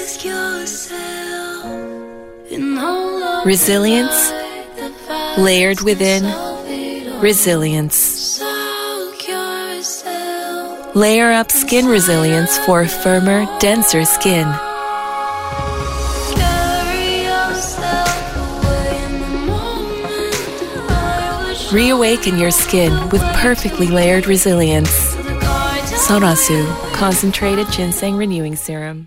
Resilience, layered within resilience. Layer up skin resilience for firmer, denser skin. Reawaken your skin with perfectly layered resilience. Sorasu Concentrated Ginseng Renewing Serum.